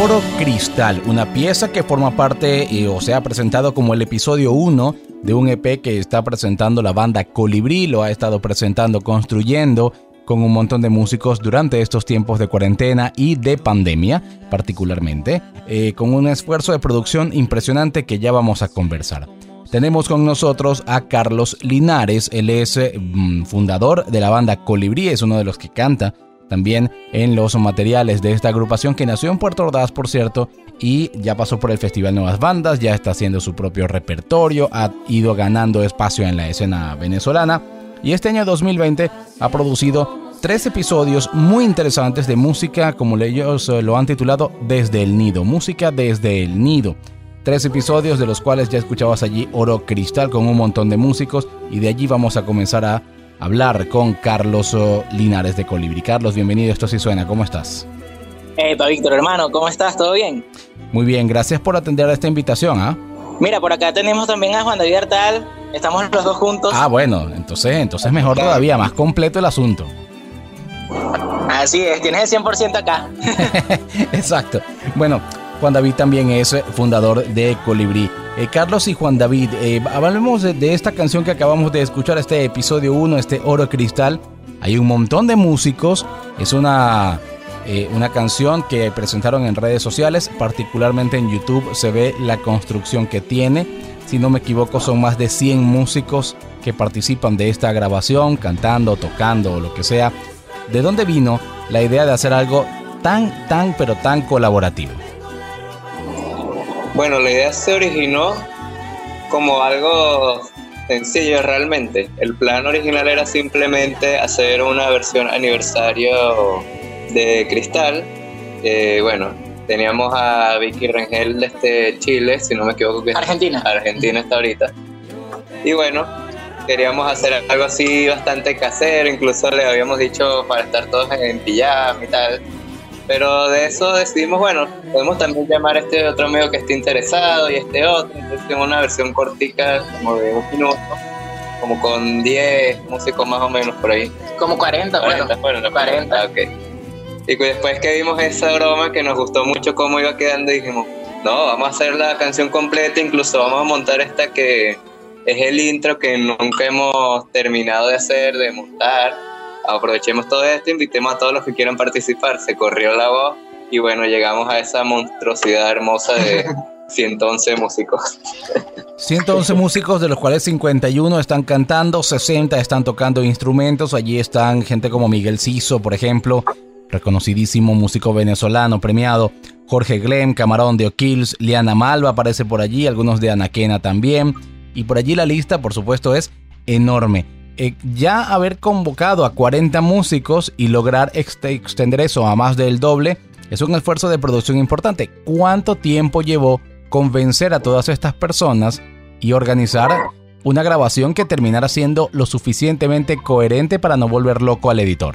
Oro Cristal, una pieza que forma parte o se ha presentado como el episodio 1 de un EP que está presentando la banda Colibrí, lo ha estado presentando, construyendo con un montón de músicos durante estos tiempos de cuarentena y de pandemia particularmente, con un esfuerzo de producción impresionante que ya vamos a conversar. Tenemos con nosotros a Carlos Linares, él es fundador de la banda Colibrí, es uno de los que canta también en los materiales de esta agrupación que nació en Puerto Ordaz, por cierto, y ya pasó por el Festival Nuevas Bandas, ya está haciendo su propio repertorio, ha ido ganando espacio en la escena venezolana y este año 2020 ha producido 3 episodios muy interesantes de música, como ellos lo han titulado Desde el Nido, música desde el nido. 3 episodios de los cuales ya escuchabas allí Oro Cristal con un montón de músicos y de allí vamos a comenzar a hablar con Carlos Linares de Colibrí. Carlos, bienvenido, esto sí suena, ¿cómo estás? Víctor, hermano, ¿cómo estás? ¿Todo bien? Muy bien, gracias por atender a esta invitación, ¿ah? Mira, por acá tenemos también a Juan David Artal, estamos los dos juntos. Ah, bueno, entonces mejor todavía, más completo el asunto. Así es, tienes el 100% acá. Exacto. Bueno, Juan David también es fundador de Colibrí. Carlos y Juan David, hablemos de esta canción que acabamos de escuchar, este episodio 1, este Oro Cristal. Hay un montón de músicos, es una canción que presentaron en redes sociales, particularmente en YouTube se ve la construcción que tiene. Si no me equivoco, son más de 100 músicos que participan de esta grabación, cantando, tocando o lo que sea. ¿De dónde vino la idea de hacer algo pero tan colaborativo? Bueno, la idea se originó como algo sencillo realmente. El plan original era simplemente hacer una versión aniversario de Cristal. Bueno, teníamos a Vicky Rangel desde Chile, si no me equivoco. Que Argentina está ahorita. Y bueno, queríamos hacer algo así bastante casero, incluso le habíamos dicho para estar todos en pijama y tal. Pero de eso decidimos, bueno, podemos también llamar a este otro amigo que esté interesado y este otro. Entonces hicimos una versión cortica, como de 1 minuto, como con 10 músicos más o menos por ahí. Como 40, bueno. 40. Ok. Y después que vimos esa broma que nos gustó mucho cómo iba quedando, dijimos, no, vamos a hacer la canción completa, incluso vamos a montar esta que es el intro que nunca hemos terminado de hacer, de montar. Aprovechemos todo esto, invitemos a todos los que quieran participar. Se corrió la voz y bueno, llegamos a esa monstruosidad hermosa de 111 músicos. 111 músicos, de los cuales 51 están cantando, 60 están tocando instrumentos. Allí están gente como Miguel Ciso, por ejemplo, reconocidísimo músico venezolano premiado, Jorge Glem, Camarón de O'Kills, Liana Malva aparece por allí, algunos de Anaquena también, y por allí la lista, por supuesto, es enorme. Ya haber convocado a 40 músicos y lograr extender eso a más del doble es un esfuerzo de producción importante. ¿Cuánto tiempo llevó convencer a todas estas personas y organizar una grabación que terminara siendo lo suficientemente coherente para no volver loco al editor?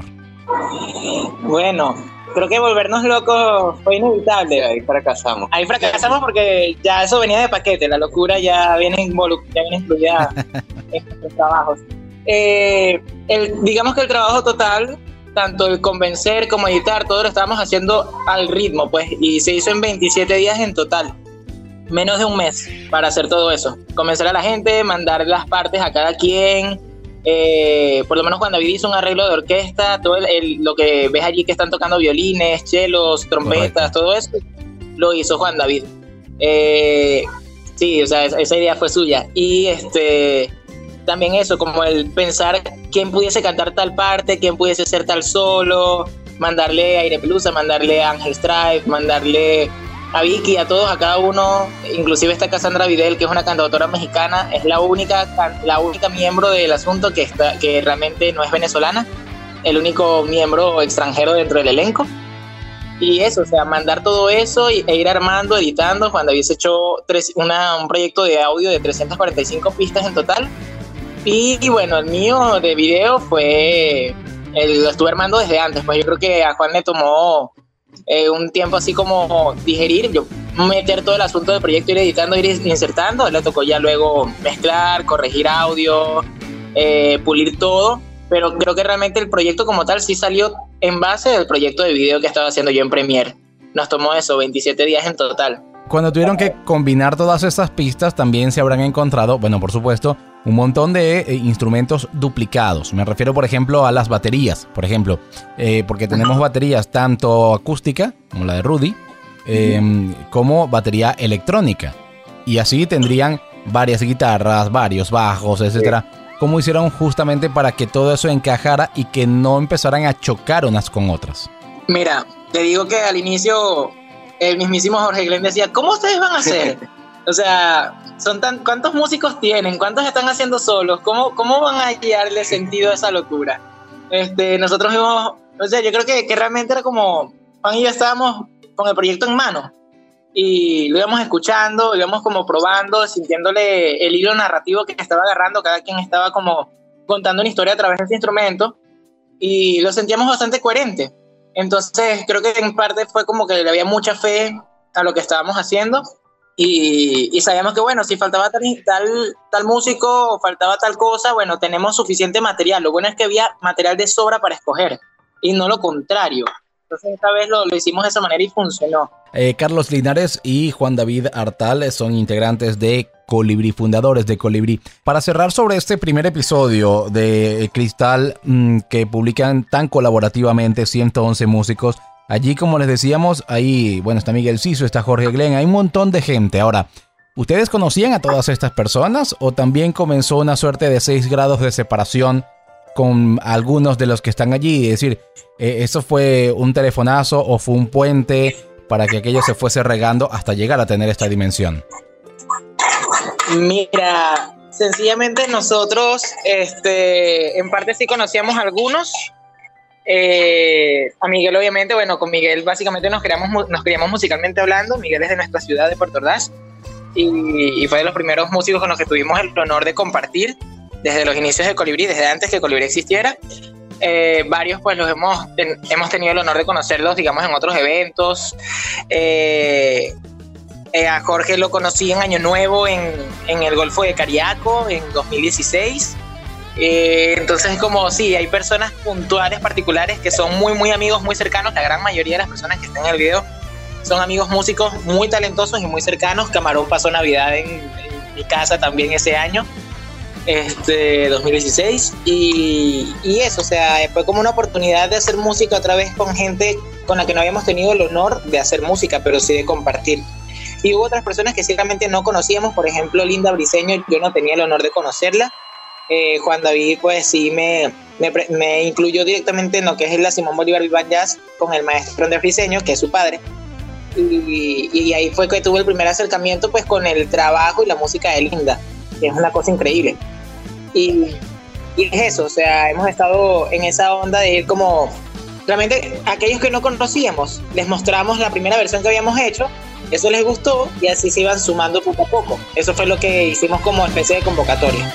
Bueno, creo que volvernos locos fue inevitable. Ahí fracasamos. Ahí fracasamos porque ya eso venía de paquete, la locura ya viene incluida en nuestros trabajos. Digamos que el trabajo total, tanto el convencer como editar, todo lo estábamos haciendo al ritmo, pues, y se hizo en 27 días en total, menos de un mes para hacer todo eso, convencer a la gente, mandar las partes a cada quien, por lo menos cuando David hizo un arreglo de orquesta, todo lo que ves allí que están tocando violines, chelos, trompetas, correcto, todo eso lo hizo Juan David. Sí, o sea, esa idea fue suya. Y también eso, como el pensar quién pudiese cantar tal parte, quién pudiese ser tal solo, mandarle a Aire Pelusa, mandarle a Ángel Strife, mandarle a Vicky, a todos, a cada uno, inclusive está Cassandra Videl, que es una cantautora mexicana, es la única miembro del asunto que realmente no es venezolana, el único miembro extranjero dentro del elenco. Y eso, o sea, mandar todo eso e ir armando, editando. Juan David se echó un proyecto de audio de 345 pistas en total. Y bueno, el mío de video lo estuve armando desde antes, pues yo creo que a Juan le tomó un tiempo así como digerir, yo meter todo el asunto del proyecto, ir editando, ir insertando, le tocó ya luego mezclar, corregir audio, pulir todo, pero creo que realmente el proyecto como tal sí salió en base del proyecto de video que estaba haciendo yo en Premiere. nos tomó eso, 27 días en total. Cuando tuvieron que combinar todas estas pistas, también se habrán encontrado, bueno, por supuesto, un montón de instrumentos duplicados. Me refiero, por ejemplo, a las baterías, por ejemplo, porque tenemos baterías tanto acústica, como la de Rudy, como batería electrónica. Y así tendrían varias guitarras, varios bajos, etcétera. ¿Cómo hicieron justamente para que todo eso encajara y que no empezaran a chocar unas con otras? Mira, te digo que al inicio el mismísimo Jorge Glenn decía, ¿cómo ustedes van a hacer? O sea, ¿cuántos músicos tienen? ¿Cuántos están haciendo solos? ¿Cómo van a guiarle sentido a esa locura? Nosotros vimos, o sea, yo creo que realmente era como, Juan y yo estábamos con el proyecto en mano y lo íbamos escuchando, íbamos como probando, sintiéndole el hilo narrativo que estaba agarrando, cada quien estaba como contando una historia a través de ese instrumento y lo sentíamos bastante coherente. Entonces creo que en parte fue como que le había mucha fe a lo que estábamos haciendo y sabíamos que bueno, si faltaba tal músico o faltaba tal cosa, bueno, tenemos suficiente material. Lo bueno es que había material de sobra para escoger y no lo contrario. Entonces esta vez lo hicimos de esa manera y funcionó. Carlos Linares y Juan David Artal son integrantes de Colibrí, fundadores de Colibrí. Para cerrar sobre este primer episodio de Cristal, que publican tan colaborativamente 111 músicos, allí, como les decíamos, ahí, bueno, está Miguel Ciso, está Jorge Glenn, hay un montón de gente. Ahora, ¿ustedes conocían a todas estas personas o también comenzó una suerte de 6 grados de separación con algunos de los que están allí? Es decir, ¿eso fue un telefonazo o fue un puente para que aquello se fuese regando hasta llegar a tener esta dimensión? Mira, sencillamente nosotros en parte sí conocíamos a algunos. A Miguel obviamente, bueno, con Miguel básicamente nos criamos musicalmente hablando. Miguel es de nuestra ciudad de Puerto Ordaz y fue de los primeros músicos con los que tuvimos el honor de compartir desde los inicios de Colibrí, desde antes que Colibrí existiera. Varios pues los hemos tenido el honor de conocerlos, digamos, en otros eventos. A Jorge lo conocí en Año Nuevo en el Golfo de Cariaco en 2016. Entonces, como sí, hay personas puntuales, particulares, que son muy, muy amigos, muy cercanos. La gran mayoría de las personas que están en el video son amigos músicos muy talentosos y muy cercanos. Camarón pasó Navidad en mi casa también ese año, 2016. Y eso, o sea, fue como una oportunidad de hacer música otra vez con gente con la que no habíamos tenido el honor de hacer música, pero sí de compartir. Y hubo otras personas que ciertamente no conocíamos, por ejemplo, Linda Briceño, yo no tenía el honor de conocerla. Juan David, pues sí, me incluyó directamente en lo que es la Simón Bolívar Big Band Jazz con el maestro Andrés Briceño, que es su padre. Y ahí fue que tuve el primer acercamiento pues con el trabajo y la música de Linda, que es una cosa increíble. Y es eso, o sea, hemos estado en esa onda de ir como... Realmente, aquellos que no conocíamos, les mostramos la primera versión que habíamos hecho, eso les gustó y así se iban sumando poco a poco. Eso fue lo que hicimos como especie de convocatoria.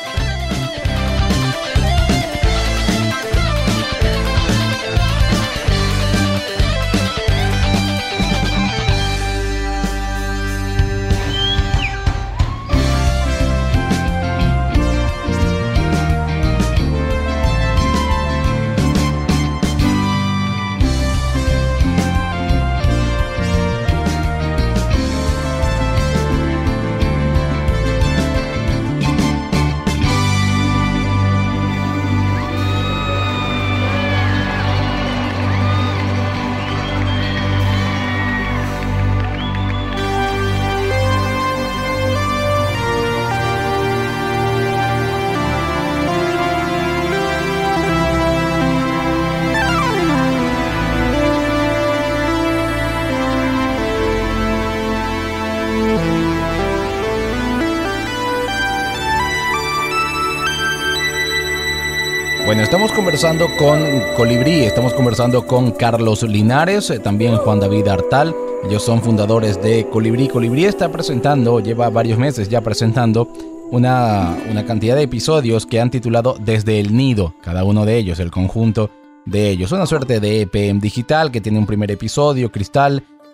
Bueno, estamos conversando con Colibrí, estamos conversando con Carlos Linares, también Juan David Artal. Ellos son fundadores de Colibrí. Colibrí está presentando, lleva varios meses ya presentando una cantidad de episodios que han titulado Desde el Nido, cada uno de ellos, el conjunto de ellos. Una suerte de EP digital que tiene un primer episodio, Cristal,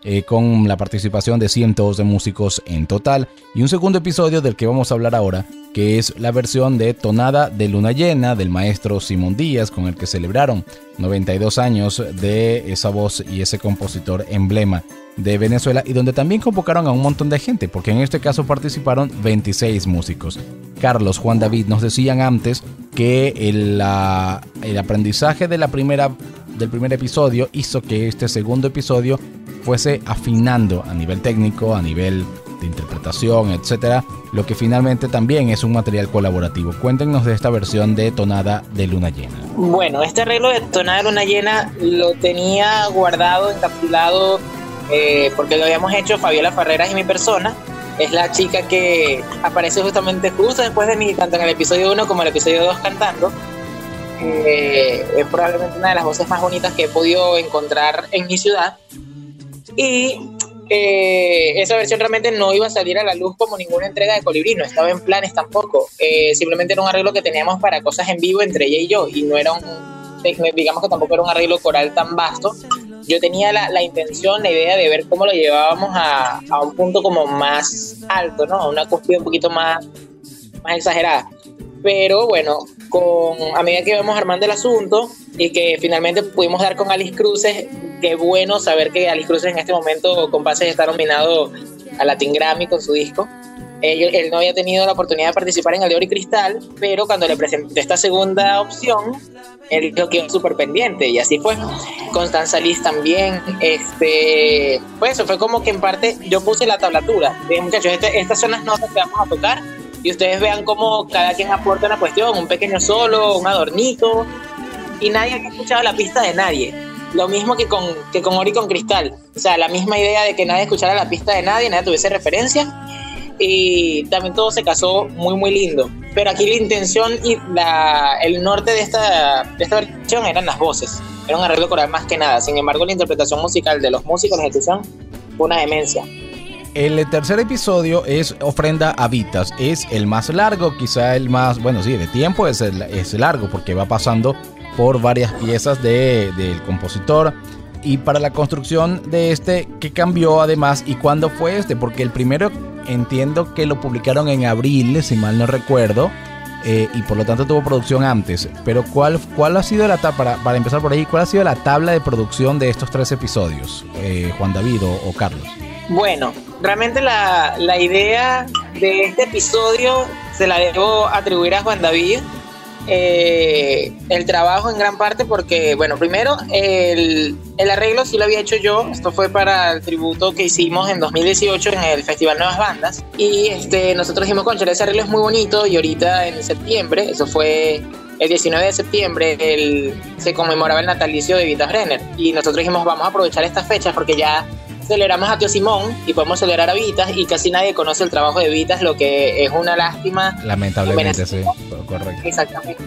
con la participación de cientos de músicos en total. Y un segundo episodio del que vamos a hablar ahora, que es la versión de Tonada de Luna Llena del maestro Simón Díaz, con el que celebraron 92 años de esa voz y ese compositor emblema de Venezuela, y donde también convocaron a un montón de gente, porque en este caso participaron 26 músicos. Carlos, Juan David, nos decían antes que el aprendizaje del primer episodio hizo que este segundo episodio fuese afinando a nivel técnico, a nivel de interpretación, etcétera, lo que finalmente también es un material colaborativo. Cuéntenos de esta versión de Tonada de Luna Llena. Bueno, este arreglo de Tonada de Luna Llena lo tenía guardado, encapsulado, porque lo habíamos hecho Fabiola Ferreras y mi persona. Es la chica que aparece justo después de mí, tanto en el episodio 1 como en el episodio 2 cantando. Es probablemente una de las voces más bonitas que he podido encontrar en mi ciudad. Y esa versión realmente no iba a salir a la luz como ninguna entrega de Colibrí, no estaba en planes tampoco. Simplemente era un arreglo que teníamos para cosas en vivo entre ella y yo, y no era digamos que tampoco era un arreglo coral tan vasto. Yo tenía la intención, la idea de ver cómo lo llevábamos a un punto como más alto, ¿no? Una cuestión un poquito más exagerada. Pero bueno, a medida que íbamos armando el asunto y que finalmente pudimos dar con Alice Cruces, qué bueno saber que Alice Cruces en este momento con Bases está nominado a Latin Grammy con su disco. Él no había tenido la oportunidad de participar en el de Oro y Cristal, pero cuando le presenté esta segunda opción, él quedó súper pendiente, y así fue. Constanza Liz también. Pues eso fue como que en parte yo puse la tablatura. Dije, muchachos, estas son las notas que vamos a tocar, y ustedes vean cómo cada quien aporta una cuestión, un pequeño solo, un adornito, y nadie había escuchado la pista de nadie. Lo mismo que con Oro y con Cristal. O sea, la misma idea de que nadie escuchara la pista de nadie tuviese referencia. Y también todo se casó muy muy lindo, pero aquí la intención y el norte de esta versión eran las voces, era un arreglo coral más que nada. Sin embargo, la interpretación musical de los músicos, la ejecución, fue una demencia. El tercer episodio es Ofrenda a Vitas, es el más largo, quizá el más, bueno, sí, de tiempo es largo, porque va pasando por varias piezas del compositor. Y para la construcción de ¿qué cambió además y cuándo fue porque el primero entiendo que lo publicaron en abril, si mal no recuerdo, y por lo tanto tuvo producción antes, pero ¿cuál ha sido para empezar por ahí, cuál ha sido la tabla de producción de estos 3 episodios, Juan David o Carlos? Bueno, realmente la idea de este episodio se la debo atribuir a Juan David. El trabajo en gran parte porque, bueno, primero el arreglo sí lo había hecho yo. Esto fue para el tributo que hicimos en 2018 en el Festival Nuevas Bandas, y nosotros dijimos, concha, ese arreglo es muy bonito, y ahorita en septiembre, eso fue el 19 de septiembre, se conmemoraba el natalicio de Vitas Brenner, y nosotros dijimos, vamos a aprovechar estas fechas porque ya celebramos a Tío Simón y podemos celebrar a Vitas, y casi nadie conoce el trabajo de Vitas, lo que es una lástima. Lamentablemente, sí, correcto. Exactamente.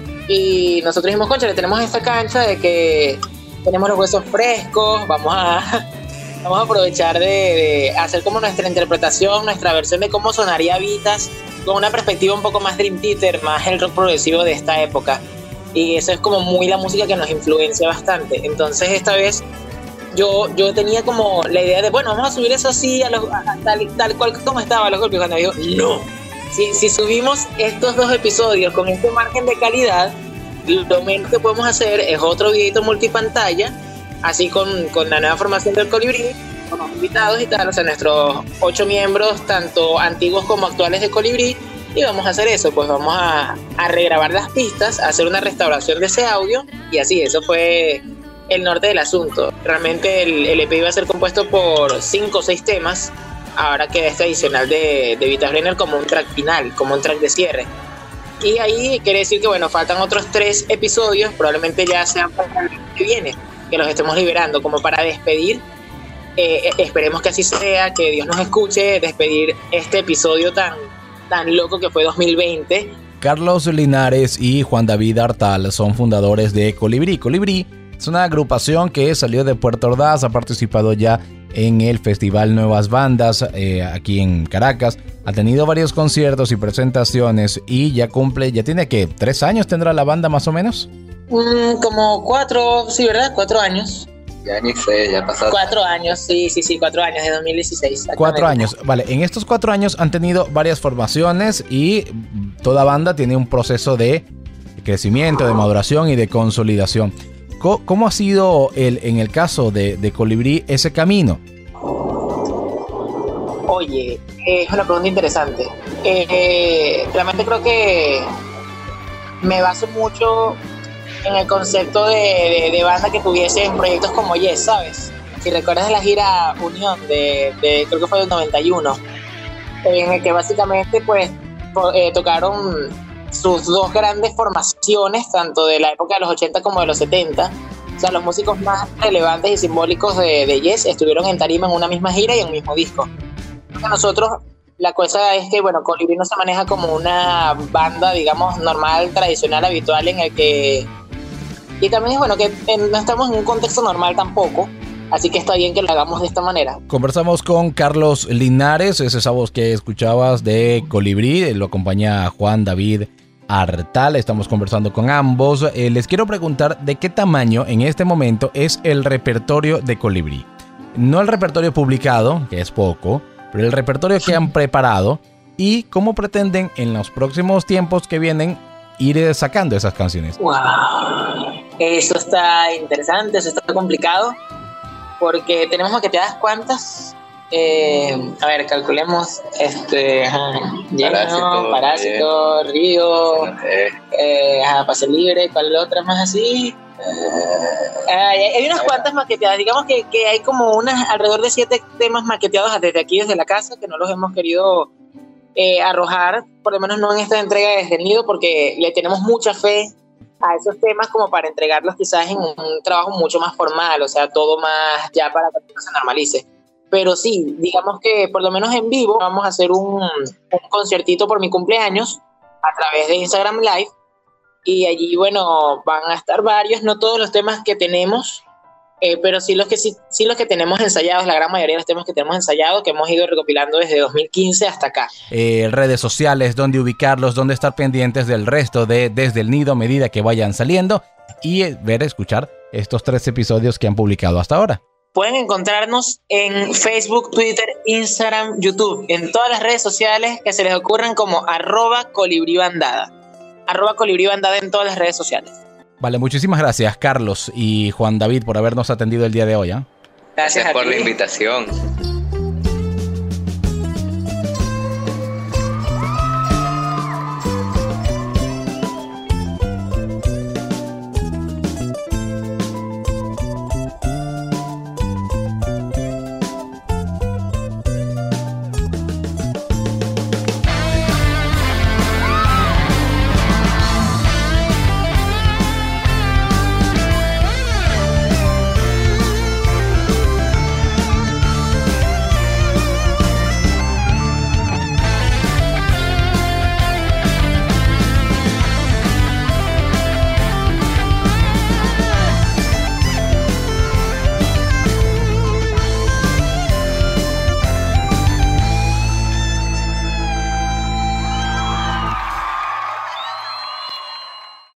Y nosotros dijimos, concha, le tenemos esta cancha de que tenemos los huesos frescos, vamos a aprovechar de hacer como nuestra interpretación, nuestra versión de cómo sonaría Vitas, con una perspectiva un poco más Dream Theater, más el rock progresivo de esta época. Y eso es como muy la música que nos influencia bastante. Entonces esta vez yo tenía como la idea de, bueno, vamos a subir eso así, tal cual como estaba a los golpes. Cuando digo, no, si subimos estos 2 episodios con este margen de calidad, lo menos que podemos hacer es otro videito multipantalla, así con la nueva formación del Colibrí, con los invitados y tal, o sea, nuestros 8 miembros, tanto antiguos como actuales de Colibrí, y vamos a hacer eso, pues vamos a regrabar las pistas, a hacer una restauración de ese audio, y así, eso fue el norte del asunto. Realmente el EP iba a ser compuesto por 5 o 6 temas. Ahora queda este adicional de Vitas Brenner como un track final, como un track de cierre. Y ahí quiere decir que, bueno, faltan otros 3 episodios, probablemente ya sean para el que viene, que los estemos liberando como para despedir. Esperemos que así sea, que Dios nos escuche, despedir este episodio tan loco que fue 2020. Carlos Linares y Juan David Artal son fundadores de Colibrí. Colibrí es una agrupación que salió de Puerto Ordaz, ha participado ya en el Festival Nuevas Bandas aquí en Caracas, ha tenido varios conciertos y presentaciones y ya tiene que 3 años tendrá la banda más o menos. Como 4, sí, ¿verdad? 4 años. Ya ni sé, ya pasaron 4 años, sí, 4 años, de 2016. 4 años, vale. En estos 4 años han tenido varias formaciones y toda banda tiene un proceso de crecimiento, de maduración y de consolidación. ¿Cómo ha sido en el caso de Colibrí ese camino? Oye, es una pregunta interesante. Realmente creo que me baso mucho en el concepto de banda que tuviese en proyectos como Yes, ¿sabes? Si recuerdas la gira Unión creo que fue del 91, en el que básicamente pues tocaron sus dos grandes formaciones, tanto de la época de los 80 como de los 70. O sea, los músicos más relevantes y simbólicos de Yes estuvieron en tarima en una misma gira y en un mismo disco. Porque nosotros, la cosa es que, bueno, Colibrí no se maneja como una banda, digamos, normal, tradicional, habitual, en el que... Y también es bueno que no estamos en un contexto normal tampoco, así que está bien que lo hagamos de esta manera. Conversamos con Carlos Linares, es esa voz que escuchabas de Colibrí, lo acompaña Juan David Artal, estamos conversando con ambos. Les quiero preguntar de qué tamaño en este momento es el repertorio de Colibrí. No el repertorio publicado, que es poco, pero el repertorio que han preparado y cómo pretenden en los próximos tiempos que vienen ir sacando esas canciones. ¡Wow! Eso está interesante, eso está complicado, porque tenemos maqueteadas cuántas. A ver, calculemos. Parásito, Río, Pase Libre, ¿cuál es la otra más así? Hay unas cuantas maqueteadas, digamos que hay como alrededor de 7 temas maqueteados desde aquí, desde la casa, que no los hemos querido arrojar, por lo menos no en esta entrega desde el nido, porque le tenemos mucha fe a esos temas como para entregarlos quizás en un trabajo mucho más formal, o sea, todo más ya para que no se normalice. Pero sí, digamos que por lo menos en vivo vamos a hacer un conciertito por mi cumpleaños a través de Instagram Live, y allí, bueno, van a estar varios, no todos los temas que tenemos, pero sí los que tenemos ensayados, la gran mayoría de los temas que tenemos ensayados, que hemos ido recopilando desde 2015 hasta acá. Redes sociales, dónde ubicarlos, dónde estar pendientes del resto de Desde el Nido a medida que vayan saliendo y escuchar estos 3 episodios que han publicado hasta ahora. Pueden encontrarnos en Facebook, Twitter, Instagram, YouTube, en todas las redes sociales que se les ocurran como @colibribandada. @colibribandada en todas las redes sociales. Vale, muchísimas gracias Carlos y Juan David por habernos atendido el día de hoy. Gracias por la invitación.